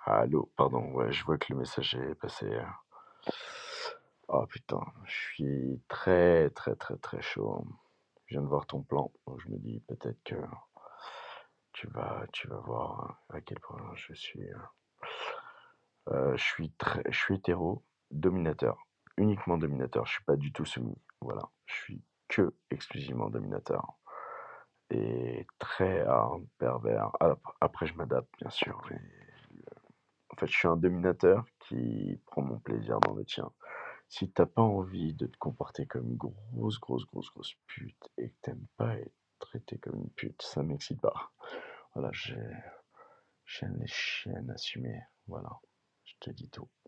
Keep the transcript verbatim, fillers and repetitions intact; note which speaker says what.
Speaker 1: Allô, pardon, ouais, je vois que le message est passé. euh. Oh putain, je suis très très très très chaud. Je viens de voir ton plan, donc je me dis peut-être que tu vas, tu vas voir à quel point je suis. euh, euh, je suis très, je suis hétéro, dominateur, uniquement dominateur. Je suis pas du tout soumis. Voilà, je suis que exclusivement dominateur et très euh, pervers. Ap- Après, je m'adapte bien sûr. Mais en fait, je suis un dominateur qui prend mon plaisir dans le tien. Si t'as pas envie de te comporter comme une grosse, grosse, grosse, grosse pute et que t'aimes pas être traité comme une pute, ça m'excite pas. Voilà, j'ai- j'aime les chiennes assumées. Voilà, je te dis tout.